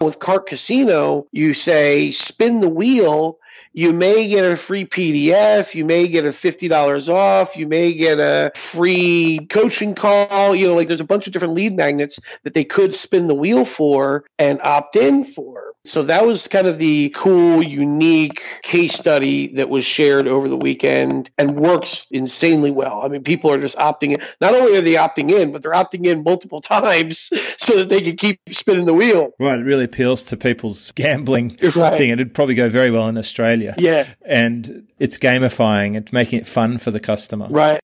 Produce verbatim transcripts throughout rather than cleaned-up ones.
With Cart Casino, you say spin the wheel. You may get a free P D F. You may get a fifty dollars off. You may get a free coaching call. You know, like there's a bunch of different lead magnets that they could spin the wheel for and opt in for. So that was kind of the cool, unique case study that was shared over the weekend and works insanely well. I mean, people are just opting in. Not only are they opting in, but they're opting in multiple times so that they can keep spinning the wheel. Right. It really appeals to people's gambling right. thing. It'd probably go very well in Australia. Yeah. And it's gamifying. It's making it fun for the customer. Right.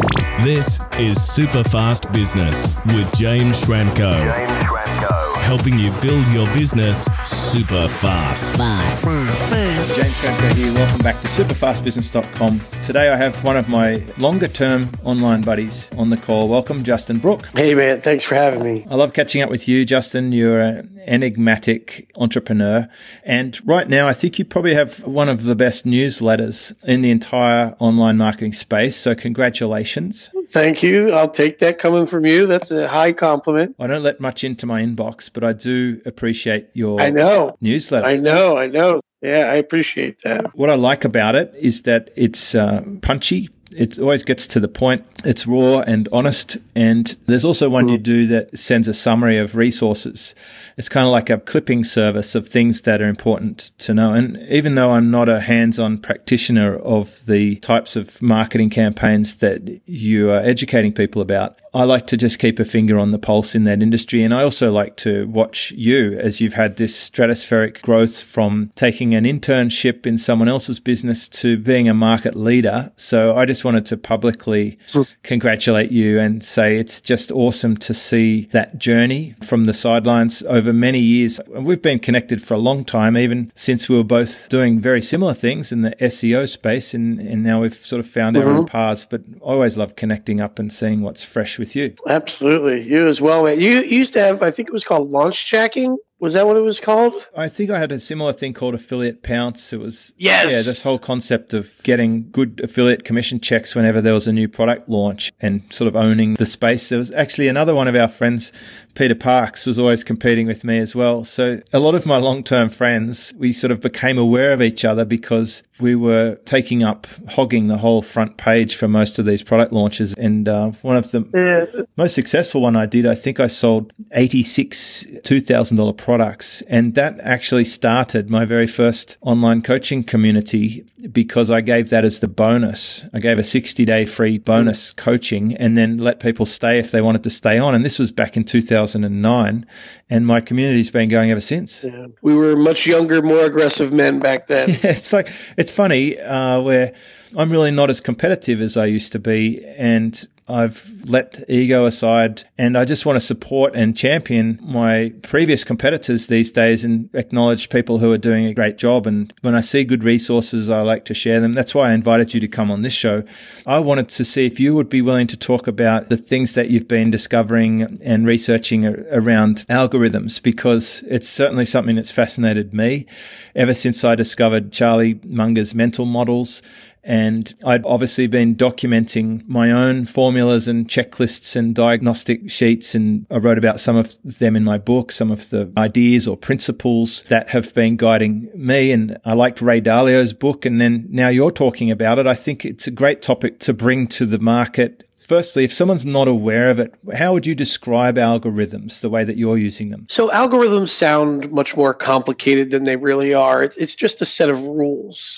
This is Super Fast Business with James Schramko. James Schramko. Helping you build your business super fast. Fast. Fast. James Schramko here. Welcome back to super fast business dot com. Today I have one of my longer-term online buddies on the call. Welcome, Justin Brook. Hey, man. Thanks for having me. I love catching up with you, Justin. You're an enigmatic entrepreneur. And right now, I think you probably have one of the best newsletters in the entire online marketing space. So congratulations. Thank you. I'll take that coming from you. That's a high compliment. I don't let much into my inbox, but I do appreciate your I know. newsletter. I know. I know. Yeah, I appreciate that. What I like about it is that it's uh, punchy. It always gets to the point. It's raw and honest. And there's also one you do that sends a summary of resources. It's kind of like a clipping service of things that are important to know. And even though I'm not a hands-on practitioner of the types of marketing campaigns that you are educating people about, I like to just keep a finger on the pulse in that industry. And I also like to watch you as you've had this stratospheric growth from taking an internship in someone else's business to being a market leader. So I just wanted to publicly congratulate you and say it's just awesome to see that journey from the sidelines over many years. We've been connected for a long time, even since we were both doing very similar things in the S E O space, and, and now we've sort of found our mm-hmm. own paths. But I always love connecting up and seeing what's fresh with you. Absolutely. You as well, man. You used to have, I think it was called launch jacking. Was that what it was called? I think I had a similar thing called Affiliate Pounce. It was, yes. yeah, this whole concept of getting good affiliate commission checks whenever there was a new product launch and sort of owning the space. There was actually another one of our friends, Peter Parks, was always competing with me as well. So a lot of my long-term friends, we sort of became aware of each other because we were taking up, hogging the whole front page for most of these product launches. And uh, one of the yeah. most successful one I did, I think I sold eighty-six two thousand dollars products. And that actually started my very first online coaching community because I gave that as the bonus. I gave a sixty-day free bonus coaching and then let people stay if they wanted to stay on. And this was back in two thousand nine. And my community's been going ever since. Yeah. We were much younger, more aggressive men back then. Yeah, it's like, it's funny uh, where I'm really not as competitive as I used to be. And I've let ego aside and I just want to support and champion my previous competitors these days and acknowledge people who are doing a great job. And when I see good resources, I like to share them. That's why I invited you to come on this show. I wanted to see if you would be willing to talk about the things that you've been discovering and researching around algorithms, because it's certainly something that's fascinated me ever since I discovered Charlie Munger's mental models. And I'd obviously been documenting my own formulas and checklists and diagnostic sheets. And I wrote about some of them in my book, some of the ideas or principles that have been guiding me. And I liked Ray Dalio's book. And then now you're talking about it. I think it's a great topic to bring to the market. Firstly, if someone's not aware of it, how would you describe algorithms the way that you're using them? So algorithms sound much more complicated than they really are. It's, it's just a set of rules.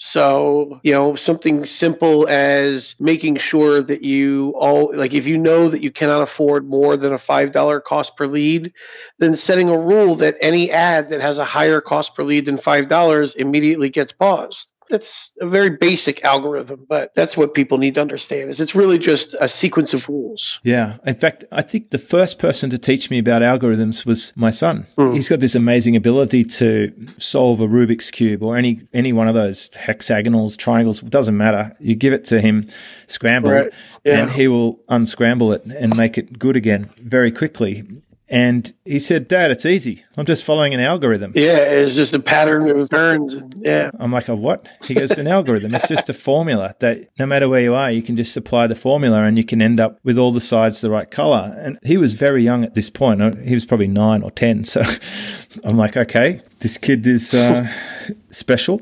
So, you know, something simple as making sure that you all, like if you know that you cannot afford more than a five dollars cost per lead, then setting a rule that any ad that has a higher cost per lead than five dollars immediately gets paused. That's a very basic algorithm, but that's what people need to understand is it's really just a sequence of rules. Yeah. In fact, I think the first person to teach me about algorithms was my son. Mm. He's got this amazing ability to solve a Rubik's Cube or any, any one of those hexagonals, triangles, it doesn't matter. You give it to him scrambled, right. yeah. and he will unscramble it and make it good again very quickly. And he said, Dad, it's easy. I'm just following an algorithm. Yeah, it's just a pattern of turns. And, yeah. I'm like, a what? He goes, an algorithm. It's just a formula that no matter where you are, you can just apply the formula and you can end up with all the sides the right color. And he was very young at this point. He was probably nine or ten. So I'm like, okay, this kid is uh, special.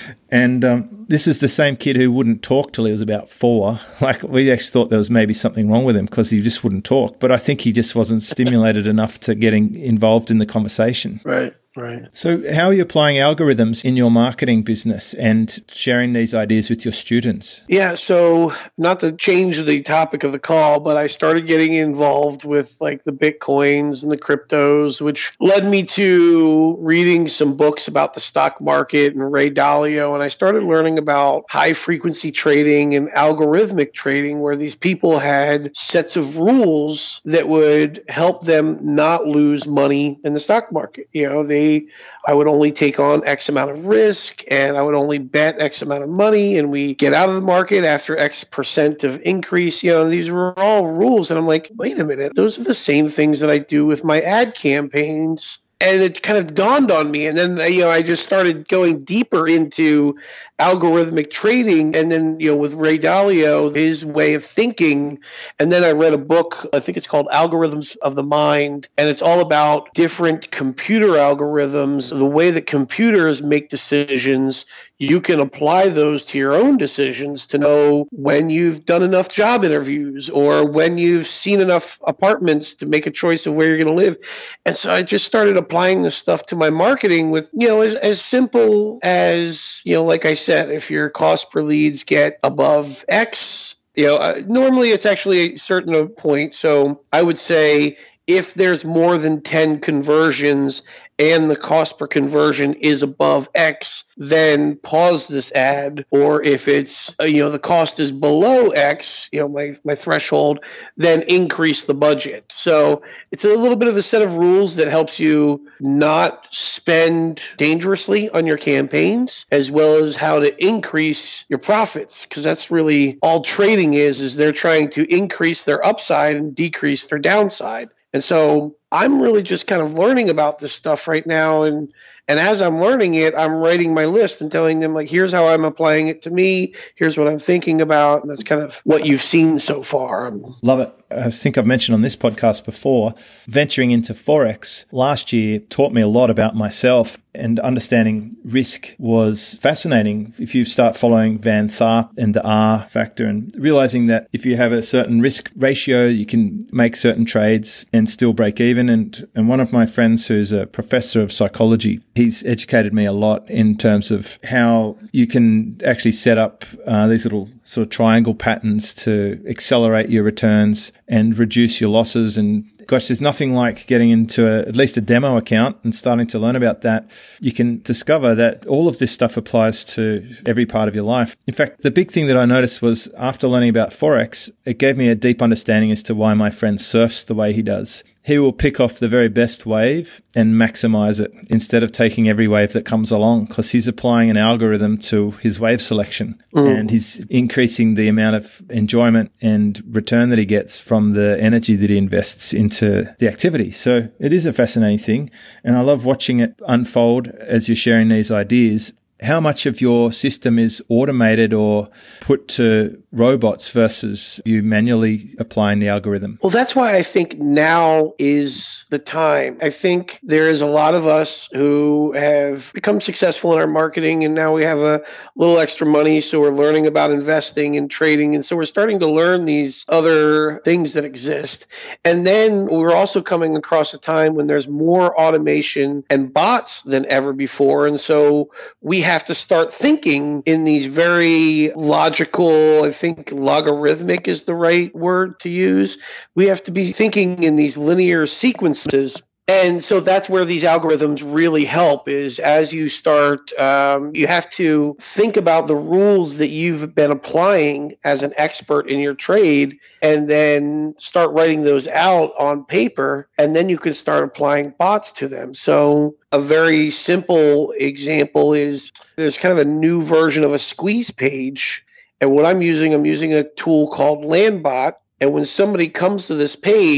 And um, this is the same kid who wouldn't talk till he was about four. Like, we actually thought there was maybe something wrong with him because he just wouldn't talk. But I think he just wasn't stimulated enough to getting involved in the conversation. Right. Right. So how are you applying algorithms in your marketing business and sharing these ideas with your students? Yeah. So not to change the topic of the call, but I started getting involved with like the Bitcoins and the cryptos, which led me to reading some books about the stock market and Ray Dalio. And I started learning about high frequency trading and algorithmic trading, where these people had sets of rules that would help them not lose money in the stock market. You know, they I would only take on X amount of risk and I would only bet X amount of money, and we get out of the market after X percent of increase. You know, these were all rules. And I'm like, wait a minute, those are the same things that I do with my ad campaigns. And it kind of dawned on me. And then, you know, I just started going deeper into algorithmic trading. And then, you know, with Ray Dalio, his way of thinking. And then I read a book, I think it's called Algorithms of the Mind. And it's all about different computer algorithms, the way that computers make decisions. You can apply those to your own decisions to know when you've done enough job interviews or when you've seen enough apartments to make a choice of where you're going to live. And so I just started applying this stuff to my marketing with, you know, as, as simple as, you know, like I said, if your cost per leads get above X, you know, uh, normally it's actually a certain point. So I would say if there's more than ten conversions and the cost per conversion is above X, then pause this ad. Or if it's, you know, the cost is below X, you know, my, my threshold, then increase the budget. So it's a little bit of a set of rules that helps you not spend dangerously on your campaigns, as well as how to increase your profits. Because that's really all trading is, is they're trying to increase their upside and decrease their downside. And so I'm really just kind of learning about this stuff right now. And and as I'm learning it, I'm writing my list and telling them, like, here's how I'm applying it to me. Here's what I'm thinking about. And that's kind of what you've seen so far. Love it. I think I've mentioned on this podcast before, venturing into Forex last year taught me a lot about myself, and understanding risk was fascinating. If you start following Van Tharp and the R factor and realizing that if you have a certain risk ratio, you can make certain trades and still break even. And, and one of my friends who's a professor of psychology, he's educated me a lot in terms of how you can actually set up uh, these little sort of triangle patterns to accelerate your returns and reduce your losses. And gosh, there's nothing like getting into a, at least a demo account and starting to learn about that. You can discover that all of this stuff applies to every part of your life. In fact, the big thing that I noticed was after learning about Forex, it gave me a deep understanding as to why my friend surfs the way he does. He will pick off the very best wave and maximize it instead of taking every wave that comes along, because he's applying an algorithm to his wave selection mm. and he's increasing the amount of enjoyment and return that he gets from the energy that he invests into the activity. So it is a fascinating thing, and I love watching it unfold as you're sharing these ideas. How much of your system is automated or put to robots versus you manually applying the algorithm? Well, that's why I think now is the time. I think there is a lot of us who have become successful in our marketing, and now we have a little extra money, so we're learning about investing and trading, and so we're starting to learn these other things that exist. And then we're also coming across a time when there's more automation and bots than ever before, and so we have to start thinking in these very logical, I think logarithmic is the right word to use. We have to be thinking in these linear sequences. And so that's where these algorithms really help, is as you start, um, you have to think about the rules that you've been applying as an expert in your trade, and then start writing those out on paper, and then you can start applying bots to them. So a very simple example is there's kind of a new version of a squeeze page. And what I'm using, I'm using a tool called Landbot. And when somebody comes to this page,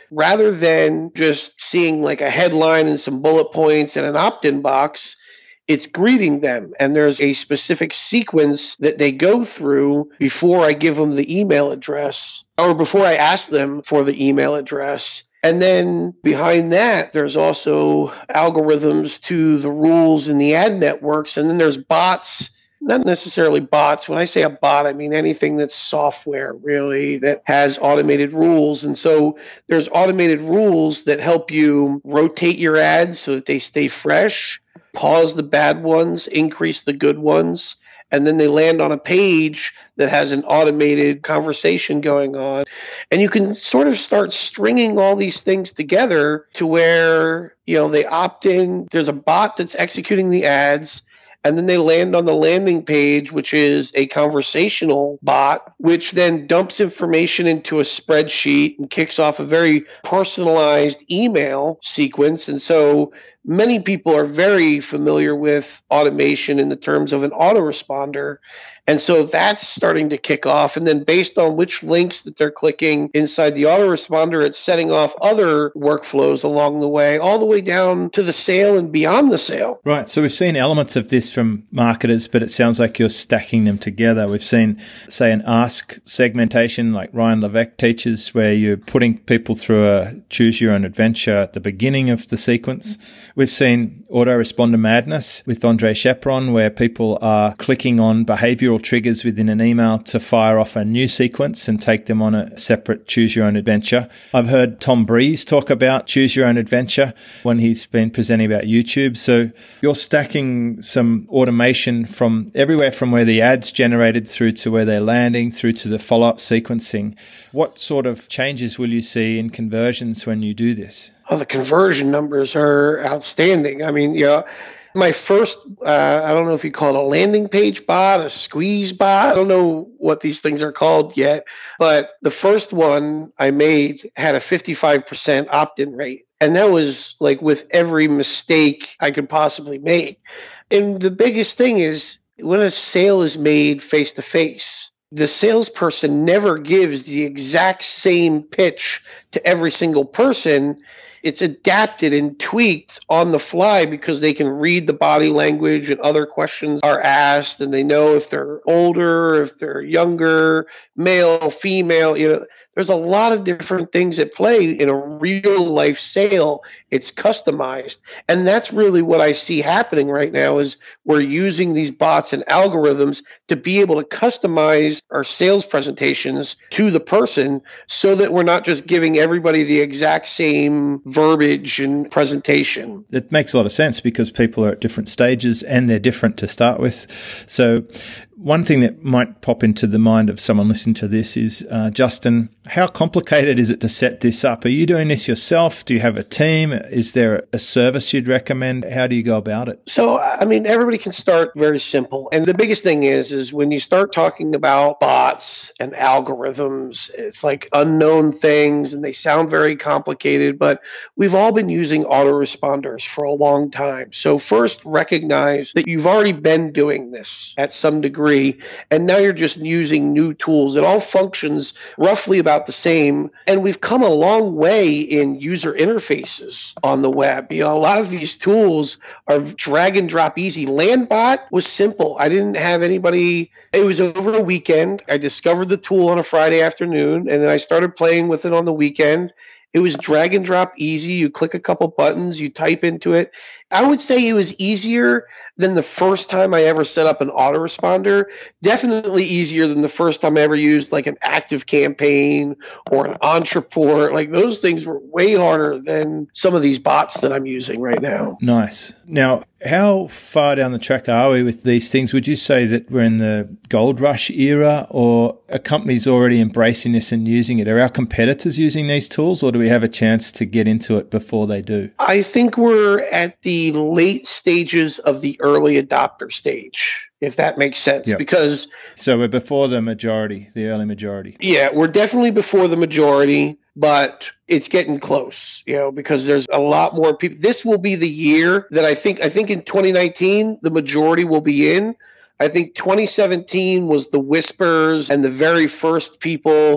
rather than just seeing like a headline and some bullet points and an opt-in box, it's greeting them. And there's a specific sequence that they go through before I give them the email address or before I ask them for the email address. And then behind that, there's also algorithms to the rules in the ad networks. And then there's bots, not necessarily bots. When I say a bot, I mean anything that's software, really, that has automated rules. And so there's automated rules that help you rotate your ads so that they stay fresh, pause the bad ones, increase the good ones. And then they land on a page that has an automated conversation going on. And you can sort of start stringing all these things together to where, you know, they opt in. There's a bot that's executing the ads. And then they land on the landing page, which is a conversational bot, which then dumps information into a spreadsheet and kicks off a very personalized email sequence. And so many people are very familiar with automation in the terms of an autoresponder. And so that's starting to kick off. And then based on which links that they're clicking inside the autoresponder, it's setting off other workflows along the way, all the way down to the sale and beyond the sale. Right. So we've seen elements of this from marketers, but it sounds like you're stacking them together. We've seen, say, an ask segmentation like Ryan Levesque teaches, where you're putting people through a choose your own adventure at the beginning of the sequence. We've seen autoresponder madness with Andre Chepron, where people are clicking on behavioral triggers within an email to fire off a new sequence and take them on a separate choose your own adventure. I've heard Tom Breeze talk about choose your own adventure when he's been presenting about YouTube. So you're stacking some automation from everywhere from where the ad's generated through to where they're landing, through to the follow-up sequencing. What sort of changes will you see in conversions when you do this? Oh, the conversion numbers are outstanding. I mean, you know, my first, uh, I don't know if you call it a landing page bot, a squeeze bot. I don't know what these things are called yet. But the first one I made had a fifty-five percent opt-in rate. And that was like with every mistake I could possibly make. And the biggest thing is when a sale is made face-to-face, the salesperson never gives the exact same pitch to every single person. It's adapted and tweaked on the fly because they can read the body language and other questions are asked, and they know if they're older, if they're younger, male, female. You know, there's a lot of different things at play in a real life sale. It's customized. And that's really what I see happening right now is we're using these bots and algorithms to be able to customize our sales presentations to the person so that we're not just giving everybody the exact same verbiage and presentation. It makes a lot of sense because people are at different stages and they're different to start with. So one thing that might pop into the mind of someone listening to this is, uh, Justin, how complicated is it to set this up? Are you doing this yourself? Do you have a team? Is there a service you'd recommend? How do you go about it? So, I mean, everybody can start very simple. And the biggest thing is, is when you start talking about bots and algorithms, it's like unknown things and they sound very complicated, but we've all been using autoresponders for a long time. So first, recognize that you've already been doing this at some degree. And now you're just using new tools. It all functions roughly about the same. And we've come a long way in user interfaces on the web. You know, a lot of these tools are drag and drop easy. Landbot was simple. I didn't have anybody. It was over a weekend. I discovered the tool on a Friday afternoon, and then I started playing with it on the weekend. It was drag and drop easy. You click a couple buttons, you type into it. I would say it was easier than the first time I ever set up an autoresponder. Definitely easier than the first time I ever used like an Active Campaign or an Entreport. Like those things were way harder than some of these bots that I'm using right now. Nice. Now, how far down the track are we with these things? Would you say that we're in the gold rush era, or are companies already embracing this and using it? Are our competitors using these tools, or do we have a chance to get into it before they do? I think we're at the late stages of the early adopter stage, if that makes sense. Yep. Because so we're before the majority, the early majority. Yeah, we're definitely before the majority. But it's getting close, you know, because there's a lot more people. This will be the year that I think, I think in twenty nineteen, the majority will be in. I think twenty seventeen was the whispers and the very first people.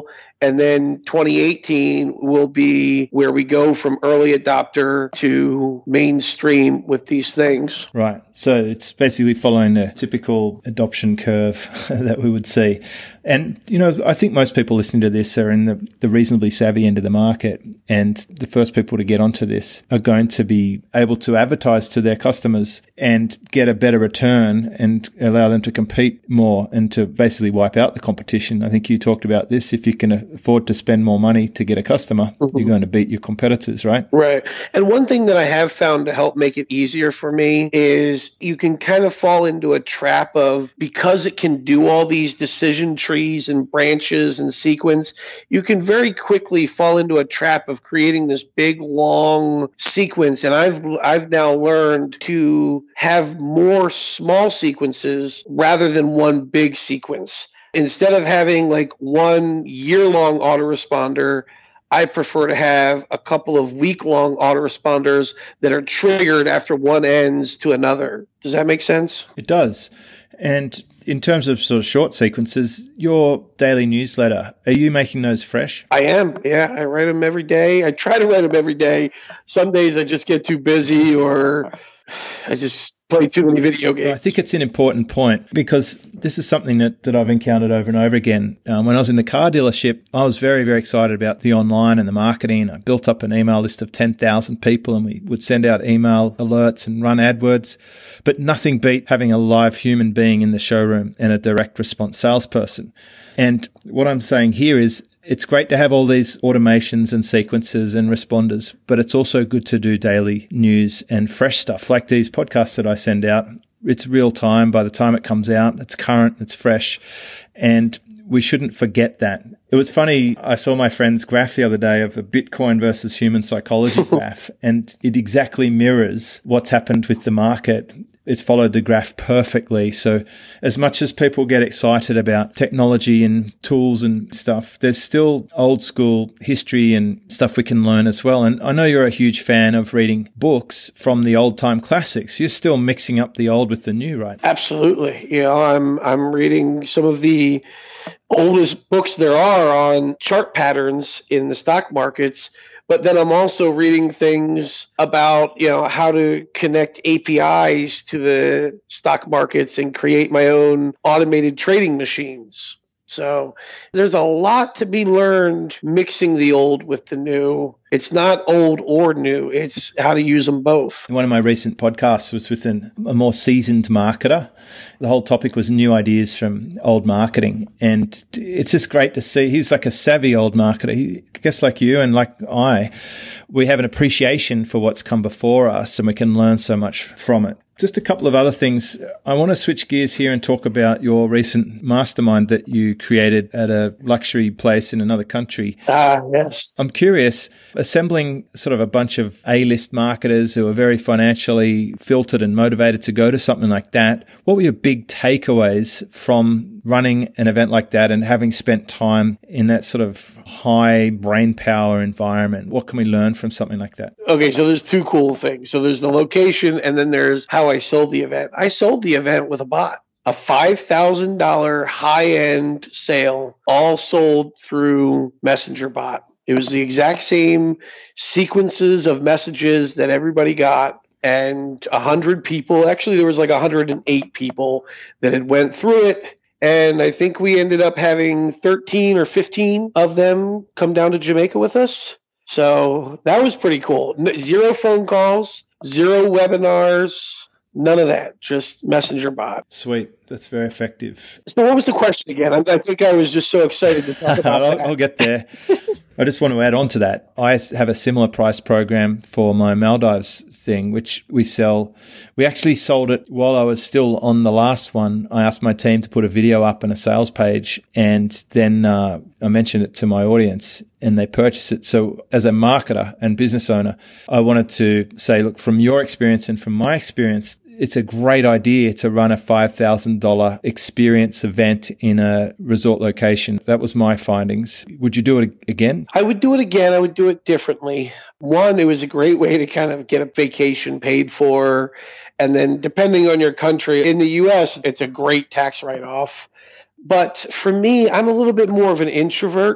And then twenty eighteen will be where we go from early adopter to mainstream with these things. Right. So it's basically following the typical adoption curve that we would see. And, you know, I think most people listening to this are in the, the reasonably savvy end of the market. And the first people to get onto this are going to be able to advertise to their customers and get a better return and allow them to compete more and to basically wipe out the competition. I think you talked about this. If you can afford to spend more money to get a customer, mm-hmm. you're going to beat your competitors, right? Right. And one thing that I have found to help make it easier for me is you can kind of fall into a trap of, because it can do all these decision trees and branches and sequence, you can very quickly fall into a trap of creating this big, long sequence. And I've I've now learned to have more small sequences rather than one big sequence. Instead of having like one year-long autoresponder, I prefer to have a couple of week-long autoresponders that are triggered after one ends to another. Does that make sense? It does. And in terms of sort of short sequences, your daily newsletter, are you making those fresh? I am. Yeah, I write them every day. I try to write them every day. Some days I just get too busy or I just play too many video games. I think it's an important point because this is something that, that I've encountered over and over again. Um, when I was in the car dealership, I was very, very excited about the online and the marketing. I built up an email list of ten thousand people and we would send out email alerts and run AdWords. But nothing beat having a live human being in the showroom and a direct response salesperson. And what I'm saying here is, it's great to have all these automations and sequences and responders, but it's also good to do daily news and fresh stuff like these podcasts that I send out. It's real time. By the time it comes out, it's current, it's fresh, and we shouldn't forget that. It was funny. I saw my friend's graph the other day of a Bitcoin versus human psychology graph, and it exactly mirrors what's happened with the market. It's followed the graph perfectly. So as much as people get excited about technology and tools and stuff, there's still old school history and stuff we can learn as well. And I know you're a huge fan of reading books from the old time classics. You're still mixing up the old with the new, right? Absolutely. You know, I'm, I'm reading some of the oldest books there are on chart patterns in the stock markets. But then I'm also reading things about, you know, how to connect A P Is to the stock markets and create my own automated trading machines. So there's a lot to be learned mixing the old with the new. It's not old or new. It's how to use them both. One of my recent podcasts was with an, a more seasoned marketer. The whole topic was new ideas from old marketing. And it's just great to see. He's like a savvy old marketer. He, I guess like you and like I, we have an appreciation for what's come before us and we can learn so much from it. Just a couple of other things. I want to switch gears here and talk about your recent mastermind that you created at a luxury place in another country. Ah, yes. I'm curious, assembling sort of a bunch of A-list marketers who are very financially filtered and motivated to go to something like that. What were your big takeaways from running an event like that and having spent time in that sort of high brain power environment? What can we learn from something like that? Okay, so there's two cool things. So there's the location and then there's how I sold the event. I sold the event with a bot. A five thousand dollars high-end sale, all sold through Messenger bot. It was the exact same sequences of messages that everybody got. And one hundred people, actually there was like one hundred eight people that had went through it. And I think we ended up having thirteen or fifteen of them come down to Jamaica with us. So that was pretty cool. Zero phone calls, zero webinars, none of that, just Messenger bot. Sweet. That's very effective. So what was the question again? I, I think I was just so excited to talk about I'll, that. I'll get there. I just want to add on to that. I have a similar price program for my Maldives thing, which we sell. We actually sold it while I was still on the last one. I asked my team to put a video up and a sales page, and then uh, I mentioned it to my audience and they purchased it. So as a marketer and business owner, I wanted to say, look, from your experience and from my experience, it's a great idea to run a five thousand dollars experience event in a resort location. That was my findings. Would you do it again? I would do it again. I would do it differently. One, it was a great way to kind of get a vacation paid for. And then depending on your country, in the U S, it's a great tax write-off. But for me, I'm a little bit more of an introvert.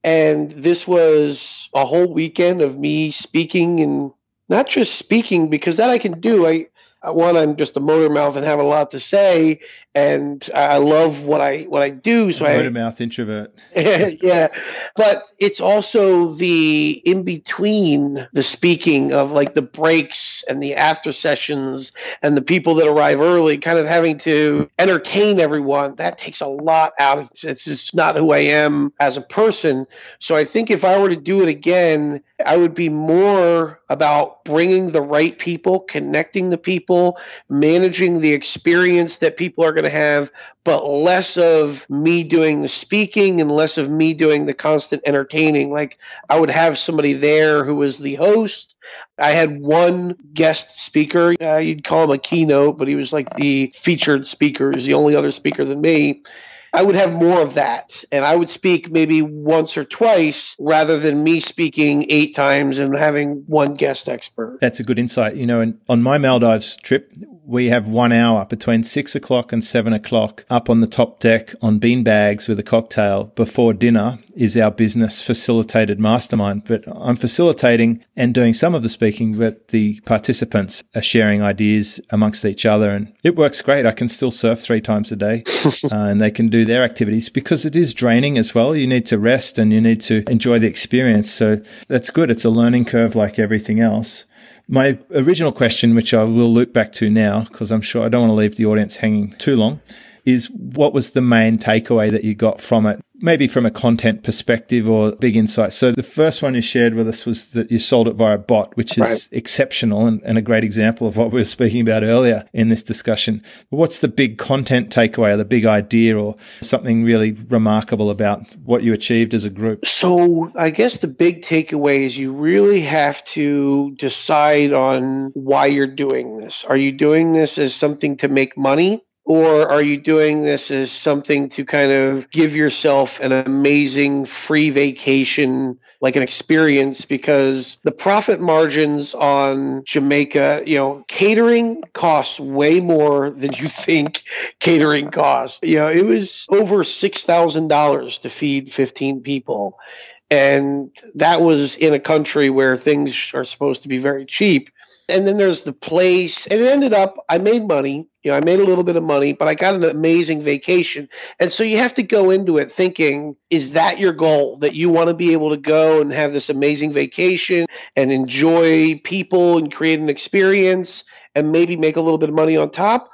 And this was a whole weekend of me speaking, and not just speaking, because that I can do. I One, I'm just a motor mouth and have a lot to say, and I love what I what I do. So motor I, mouth introvert. yeah, but it's also the in between the speaking of like the breaks and the after sessions and the people that arrive early, kind of having to entertain everyone. That takes a lot out of it. It's just not who I am as a person. So I think if I were to do it again, I would be more about bringing the right people, connecting the people, managing the experience that people are going to have, but less of me doing the speaking and less of me doing the constant entertaining. Like I would have somebody there who was the host. I had one guest speaker. Uh, you'd call him a keynote, but he was like the featured speaker. He was the only other speaker than me. I would have more of that, and I would speak maybe once or twice rather than me speaking eight times and having one guest expert. That's a good insight. You know, and on my Maldives trip, we have one hour between six o'clock and seven o'clock up on the top deck on beanbags with a cocktail before dinner is our business facilitated mastermind. But I'm facilitating and doing some of the speaking, but the participants are sharing ideas amongst each other, and it works great. I can still surf three times a day uh, and they can do their activities because it is draining as well. You need to rest and you need to enjoy the experience. So that's good. It's a learning curve like everything else. My original question, which I will loop back to now, because I'm sure I don't want to leave the audience hanging too long, is what was the main takeaway that you got from it? Maybe from a content perspective or big insight. So the first one you shared with us was that you sold it via a bot, which is right. exceptional and, and a great example of what we were speaking about earlier in this discussion. But what's the big content takeaway or the big idea or something really remarkable about what you achieved as a group? So I guess the big takeaway is you really have to decide on why you're doing this. Are you doing this as something to make money? Or are you doing this as something to kind of give yourself an amazing free vacation, like an experience? Because the profit margins on Jamaica, you know, catering costs way more than you think catering costs. You know, it was over six thousand dollars to feed fifteen people. And that was in a country where things are supposed to be very cheap. And then there's the place. And it ended up, I made money. You know, I made a little bit of money, but I got an amazing vacation. And so you have to go into it thinking, is that your goal? That you want to be able to go and have this amazing vacation and enjoy people and create an experience and maybe make a little bit of money on top?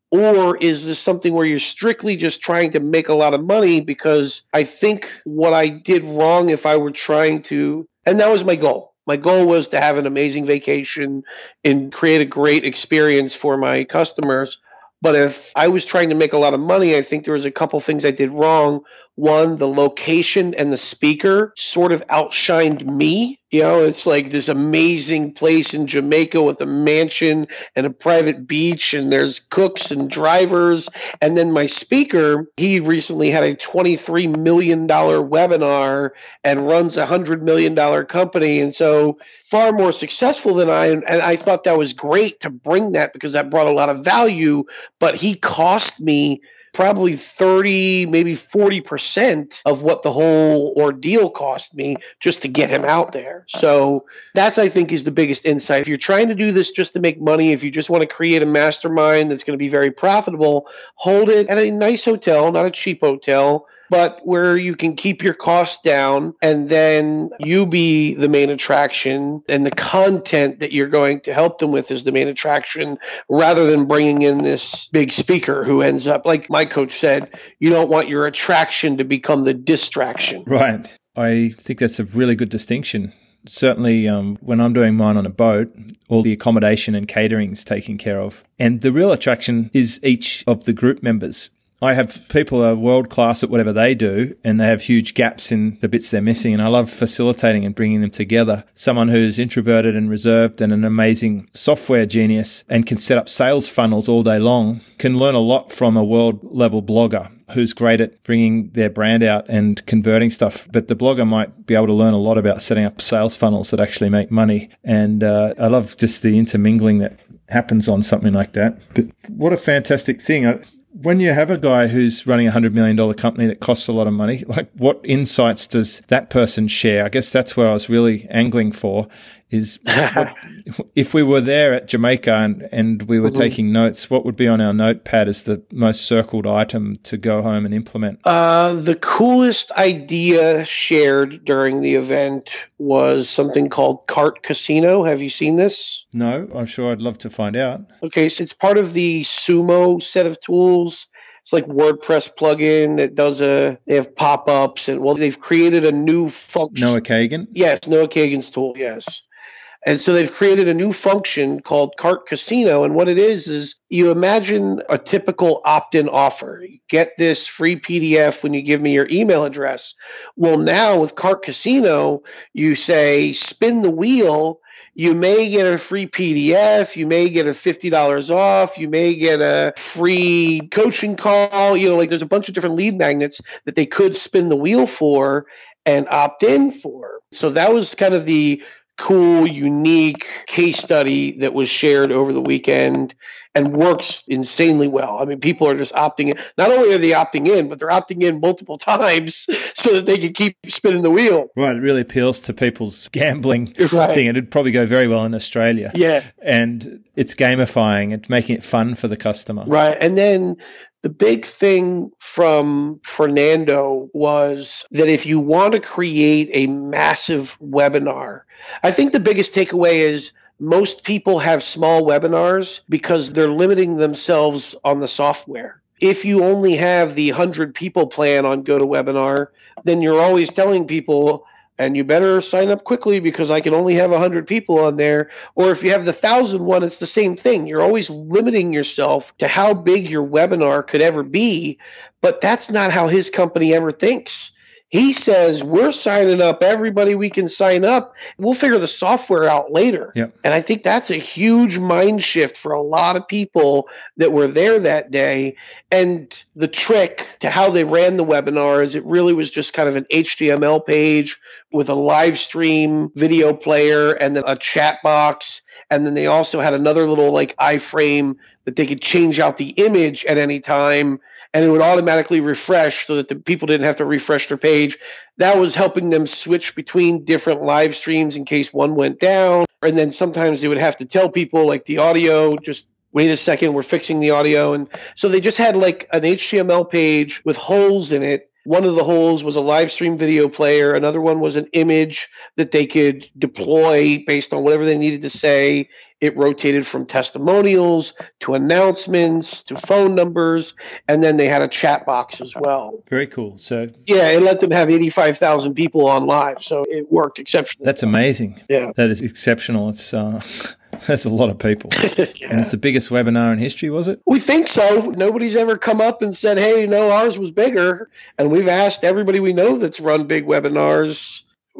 Or is this something where you're strictly just trying to make a lot of money? Because I think what I did wrong if I were trying to, and that was my goal. My goal was to have an amazing vacation and create a great experience for my customers. But if I was trying to make a lot of money, I think there was a couple things I did wrong. One, the location and the speaker sort of outshined me. You know, it's like this amazing place in Jamaica with a mansion and a private beach, and there's cooks and drivers. And then my speaker, he recently had a twenty-three million dollars webinar and runs a one hundred million dollars company. And so far more successful than I. And I thought that was great to bring that because that brought a lot of value. But he cost me probably thirty, maybe forty percent of what the whole ordeal cost me just to get him out there. So that's, I think, is the biggest insight. If you're trying to do this just to make money, if you just want to create a mastermind that's going to be very profitable, hold it at a nice hotel, not a cheap hotel, but where you can keep your costs down and then you be the main attraction and the content that you're going to help them with is the main attraction rather than bringing in this big speaker who ends up, like my coach said, you don't want your attraction to become the distraction. Right. I think that's a really good distinction. Certainly, um, when I'm doing mine on a boat, all the accommodation and catering is taken care of. And the real attraction is each of the group members. I have people who are world class at whatever they do, and they have huge gaps in the bits they're missing. And I love facilitating and bringing them together. Someone who's introverted and reserved and an amazing software genius and can set up sales funnels all day long can learn a lot from a world level blogger who's great at bringing their brand out and converting stuff. But the blogger might be able to learn a lot about setting up sales funnels that actually make money. And uh, I love just the intermingling that happens on something like that. But what a fantastic thing. I, When you have a guy who's running a one hundred million dollars company that costs a lot of money, like what insights does that person share? I guess that's where I was really angling for is what, if we were there at Jamaica and, and we were mm-hmm. taking notes, what would be on our notepad as the most circled item to go home and implement? Uh, the coolest idea shared during the event was something called Cart Casino. Have you seen this? No, I'm sure I'd love to find out. Okay, so it's part of the Sumo set of tools. It's like WordPress plugin that does a, they have pop-ups and well, they've created a new function. Noah Kagan? Yes, Noah Kagan's tool, yes. And so they've created a new function called Cart Casino. And what it is, is you imagine a typical opt-in offer. You get this free P D F when you give me your email address. Well, now with Cart Casino, you say, spin the wheel. You may get a free P D F. You may get a fifty dollars off. You may get a free coaching call. You know, like there's a bunch of different lead magnets that they could spin the wheel for and opt in for. So that was kind of the cool, unique case study that was shared over the weekend and works insanely well. I mean, people are just opting in. Not only are they opting in, but they're opting in multiple times so that they can keep spinning the wheel. Right. It really appeals to people's gambling right. thing. It'd probably go very well in Australia. Yeah. And it's gamifying. It's making it fun for the customer. Right. And then the big thing from Fernando was that if you want to create a massive webinar, I think the biggest takeaway is most people have small webinars because they're limiting themselves on the software. If you only have the one hundred people plan on GoToWebinar, then you're always telling people, and you better sign up quickly because I can only have one hundred people on there. Or if you have the one thousand one, it's the same thing. You're always limiting yourself to how big your webinar could ever be. But that's not how his company ever thinks. He says, we're signing up everybody we can sign up. We'll figure the software out later. Yep. And I think that's a huge mind shift for a lot of people that were there that day. And the trick to how they ran the webinar is it really was just kind of an H T M L page with a live stream video player and then a chat box. And then they also had another little like iframe that they could change out the image at any time. And it would automatically refresh so that the people didn't have to refresh their page. That was helping them switch between different live streams in case one went down. And then sometimes they would have to tell people like the audio, just wait a second, we're fixing the audio. And so they just had like an H T M L page with holes in it. One of the holes was a live stream video player. Another one was an image that they could deploy based on whatever they needed to say. It rotated from testimonials to announcements to phone numbers. And then they had a chat box as well. Very cool. So yeah, it let them have eighty-five thousand people on live. So it worked exceptionally. That's amazing. Yeah. That is exceptional. It's uh, that's a lot of people. Yeah. And it's the biggest webinar in history, was it? We think so. Nobody's ever come up and said, hey, no, ours was bigger. And we've asked everybody we know that's run big webinars.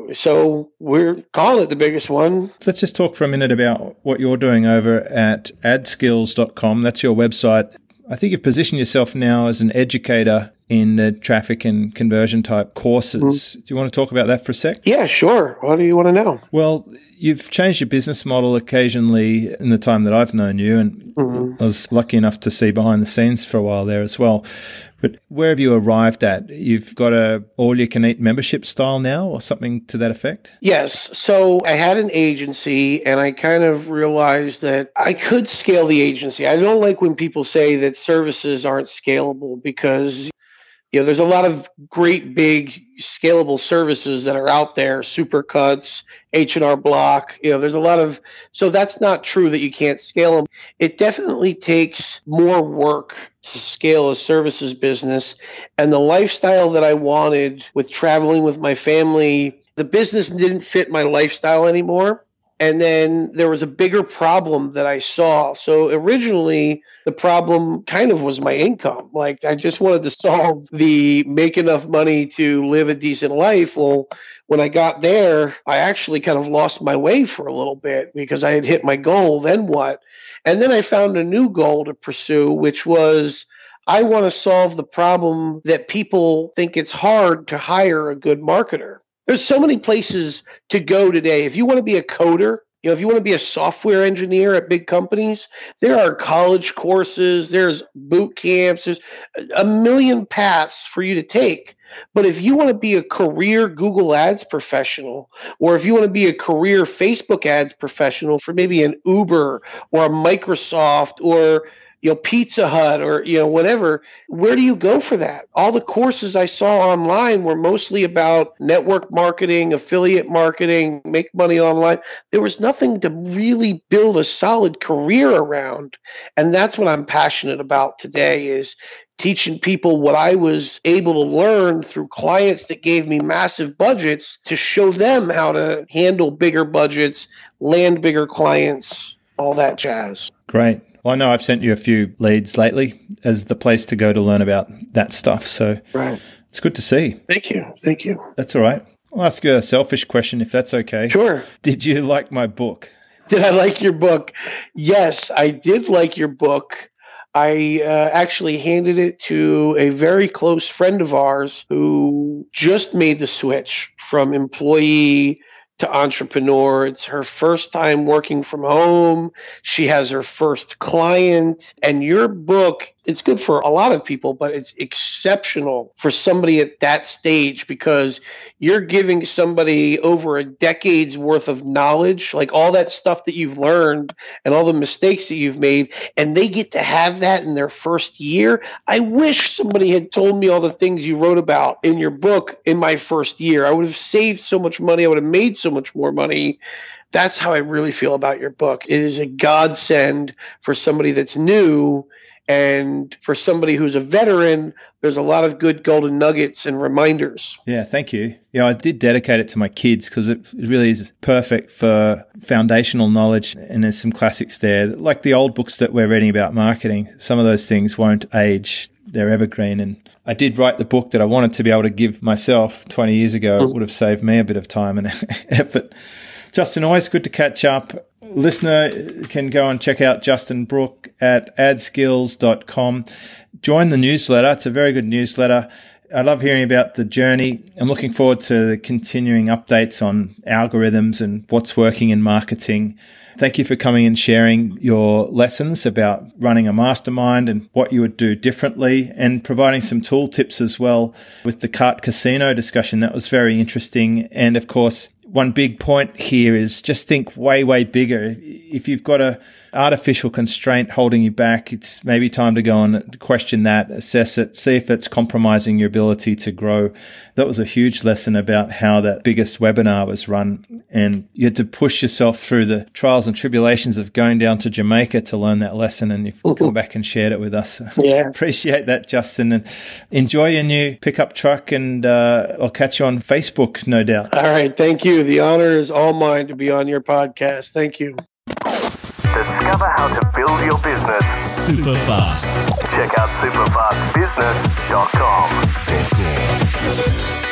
So we're calling it the biggest one. Let's just talk for a minute about what you're doing over at ad skills dot com. That's your website. I think you've positioned yourself now as an educator in the traffic and conversion type courses. Mm-hmm. Do you want to talk about that for a sec? Yeah, sure. What do you want to know? Well, you've changed your business model occasionally in the time that I've known you, and mm-hmm. I was lucky enough to see behind the scenes for a while there as well. But where have you arrived at? You've got a all-you-can-eat membership style now or something to that effect? Yes. So I had an agency, and I kind of realized that I could scale the agency. I don't like when people say that services aren't scalable because you know, there's a lot of great big scalable services that are out there, Supercuts, H and R Block. You know, there's a lot of, so that's not true that you can't scale them. It definitely takes more work to scale a services business. And the lifestyle that I wanted with traveling with my family, the business didn't fit my lifestyle anymore. And then there was a bigger problem that I saw. So originally, the problem kind of was my income. Like I just wanted to solve the make enough money to live a decent life. Well, when I got there, I actually kind of lost my way for a little bit because I had hit my goal. Then what? And then I found a new goal to pursue, which was I want to solve the problem that people think it's hard to hire a good marketer. There's so many places to go today. If you want to be a coder, You know, if you want to be a software engineer at big companies, there are college courses, there's boot camps, there's a million paths for you to take. But if you want to be a career Google Ads professional, or if you want to be a career Facebook Ads professional for maybe an Uber or a Microsoft or you know, Pizza Hut or, you know, whatever, where do you go for that? All the courses I saw online were mostly about network marketing, affiliate marketing, make money online. There was nothing to really build a solid career around. And that's what I'm passionate about today is teaching people what I was able to learn through clients that gave me massive budgets to show them how to handle bigger budgets, land bigger clients, all that jazz. Great. Well, I know I've sent you a few leads lately as the place to go to learn about that stuff. So right. It's good to see. Thank you. Thank you. That's all right. I'll ask you a selfish question if that's okay. Sure. Did you like my book? Did I like your book? Yes, I did like your book. I uh, actually handed it to a very close friend of ours who just made the switch from employee to entrepreneur. It's her first time working from home. She has her first client. And your book, it's good for a lot of people, but it's exceptional for somebody at that stage because you're giving somebody over a decade's worth of knowledge, like all that stuff that you've learned and all the mistakes that you've made, and they get to have that in their first year. I wish somebody had told me all the things you wrote about in your book in my first year. I would have saved so much money. I would have made so much more money. That's how I really feel about your book. It is a godsend for somebody that's new. And for somebody who's a veteran, there's a lot of good golden nuggets and reminders. Yeah, thank you. Yeah, I did dedicate it to my kids because it really is perfect for foundational knowledge. And there's some classics there. Like the old books that we're reading about marketing, some of those things won't age. They're evergreen. And I did write the book that I wanted to be able to give myself twenty years ago. It would have saved me a bit of time and effort. Justin, always good to catch up. Listener can go and check out Justin Brook at ad skills dot com. Join the newsletter. It's a very good newsletter. I love hearing about the journey. I'm looking forward to the continuing updates on algorithms and what's working in marketing. Thank you for coming and sharing your lessons about running a mastermind and what you would do differently and providing some tool tips as well with the Cart Casino discussion. That was very interesting. And of course, one big point here is just think way, way bigger. If you've got a artificial constraint holding you back, it's maybe time to go and question that, assess it, see if it's compromising your ability to grow. That was a huge lesson about how that biggest webinar was run. And you had to push yourself through the trials and tribulations of going down to Jamaica to learn that lesson. And you've come back and shared it with us. Yeah. Appreciate that, Justin. And enjoy your new pickup truck. And uh, I'll catch you on Facebook, no doubt. All right. Thank you. The honor is all mine to be on your podcast. Thank you. Discover how to build your business super fast. Check out super fast business dot com.